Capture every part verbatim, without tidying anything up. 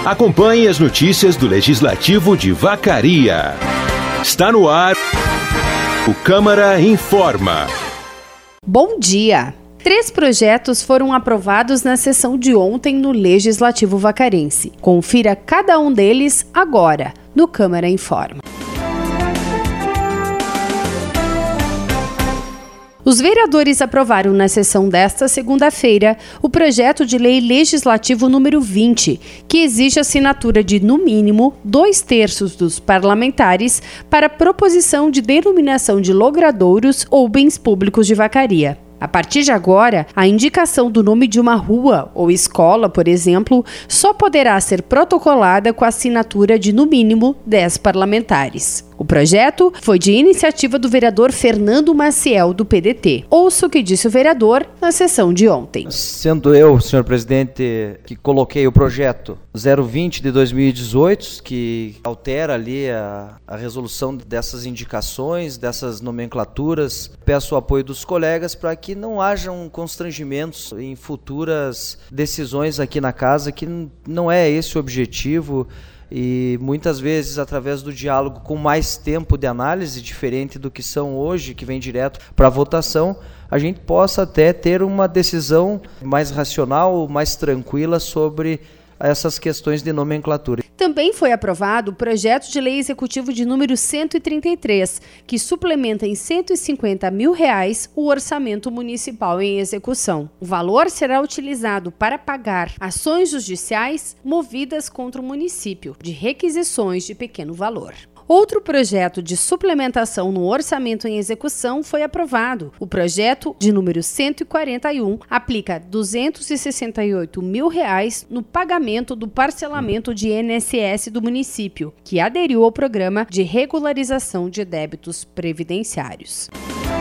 Acompanhe as notícias do Legislativo de Vacaria. Está no ar o Câmara Informa. Bom dia! Três projetos foram aprovados na sessão de ontem no Legislativo Vacarense. Confira cada um deles agora, no Câmara Informa. Os vereadores aprovaram na sessão desta segunda-feira o projeto de lei legislativo número vinte, que exige assinatura de, no mínimo, dois terços dos parlamentares para a proposição de denominação de logradouros ou bens públicos de Vacaria. A partir de agora, a indicação do nome de uma rua ou escola, por exemplo, só poderá ser protocolada com a assinatura de, no mínimo, dez parlamentares. O projeto foi de iniciativa do vereador Fernando Maciel, do P D T. Ouça o que disse o vereador na sessão de ontem. Sendo eu, senhor presidente, que coloquei o projeto zero vinte de dois mil e dezoito, que altera ali a, a resolução dessas indicações, dessas nomenclaturas, peço o apoio dos colegas para que não hajam constrangimentos em futuras decisões aqui na casa, que não é esse o objetivo. E muitas vezes, através do diálogo com mais tempo de análise, diferente do que são hoje, que vem direto para a votação, a gente possa até ter uma decisão mais racional, mais tranquila sobre essas questões de nomenclatura. Também foi aprovado o projeto de lei executivo de número cento e trinta e três, que suplementa em cento e cinquenta mil reais o orçamento municipal em execução. O valor será utilizado para pagar ações judiciais movidas contra o município, de requisições de pequeno valor. Outro projeto de suplementação no orçamento em execução foi aprovado. O projeto, de número cento e quarenta e um, aplica duzentos e sessenta e oito mil reais no pagamento do parcelamento de I N S S do município, que aderiu ao programa de regularização de débitos previdenciários.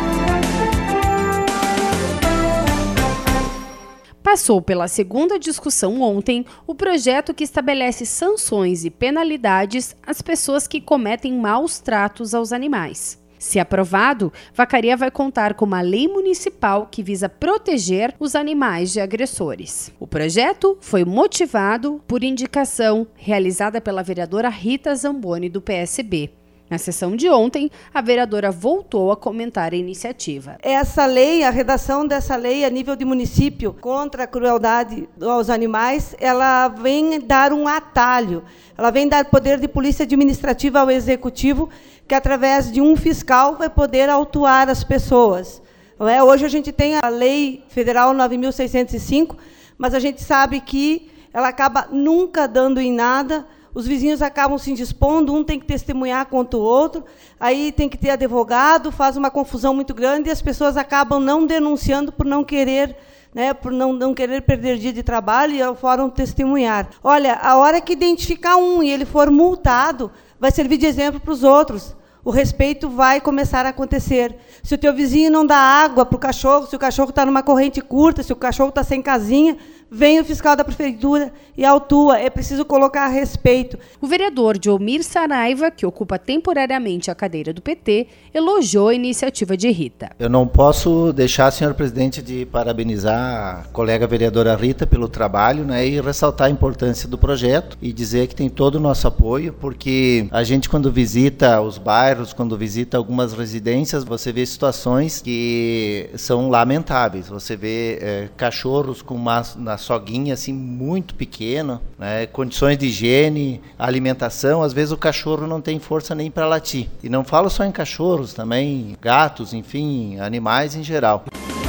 Passou pela segunda discussão ontem o projeto que estabelece sanções e penalidades às pessoas que cometem maus tratos aos animais. Se aprovado, Vacaria vai contar com uma lei municipal que visa proteger os animais de agressores. O projeto foi motivado por indicação realizada pela vereadora Rita Zamboni, do P S B. Na sessão de ontem, a vereadora voltou a comentar a iniciativa. Essa lei, a redação dessa lei a nível de município contra a crueldade aos animais, ela vem dar um atalho, ela vem dar poder de polícia administrativa ao executivo, que através de um fiscal vai poder autuar as pessoas. Não é? Hoje a gente tem a Lei Federal nove mil seiscentos e cinco, mas a gente sabe que ela acaba nunca dando em nada. Os vizinhos acabam se indispondo, um tem que testemunhar contra o outro, aí tem que ter advogado, faz uma confusão muito grande e as pessoas acabam não denunciando por não querer, né, por não, não querer perder dia de trabalho e foram testemunhar. Olha, a hora que identificar um e ele for multado, vai servir de exemplo para os outros. O respeito vai começar a acontecer. Se o teu vizinho não dá água para o cachorro, se o cachorro está numa corrente curta, se o cachorro está sem casinha, vem o fiscal da prefeitura e autua. É preciso colocar respeito. O vereador Diomir Saraiva, que ocupa temporariamente a cadeira do P T, elogiou a iniciativa de Rita. Eu não posso deixar, senhor presidente, de parabenizar a colega vereadora Rita pelo trabalho, né, e ressaltar a importância do projeto e dizer que tem todo o nosso apoio, porque a gente, quando visita os bairros, quando visita algumas residências, você vê situações que são lamentáveis. Você vê é, cachorros com uma na soguinha assim muito pequeno, né, condições de higiene, alimentação, às vezes o cachorro não tem força nem para latir. E não falo só em cachorros, também gatos, enfim, animais em geral.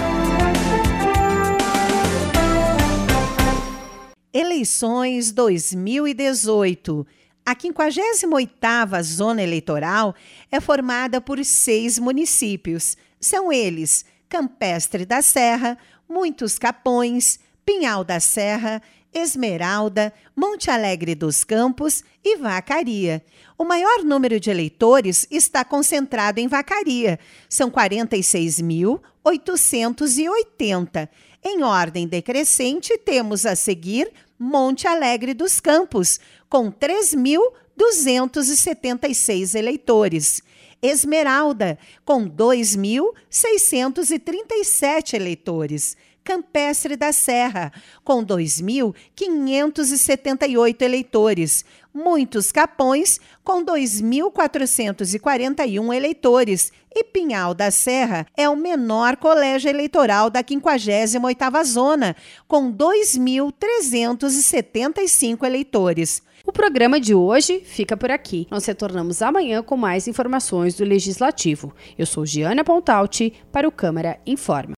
Eleições dois mil e dezoito. A quinquagésima oitava Zona Eleitoral é formada por seis municípios. São eles Campestre da Serra, Muitos Capões, Pinhal da Serra, Esmeralda, Monte Alegre dos Campos e Vacaria. O maior número de eleitores está concentrado em Vacaria. São quarenta e seis mil oitocentos e oitenta. Em ordem decrescente, temos a seguir Monte Alegre dos Campos, com três mil duzentos e setenta e seis eleitores. Esmeralda, com dois mil seiscentos e trinta e sete eleitores. Campestre da Serra, com dois mil quinhentos e setenta e oito eleitores. Muitos Capões, com dois mil quatrocentos e quarenta e um eleitores. E Pinhal da Serra é o menor colégio eleitoral da quinquagésima oitava Zona, com dois mil trezentos e setenta e cinco eleitores. O programa de hoje fica por aqui. Nós retornamos amanhã com mais informações do Legislativo. Eu sou Giana Pontalti para o Câmara Informa.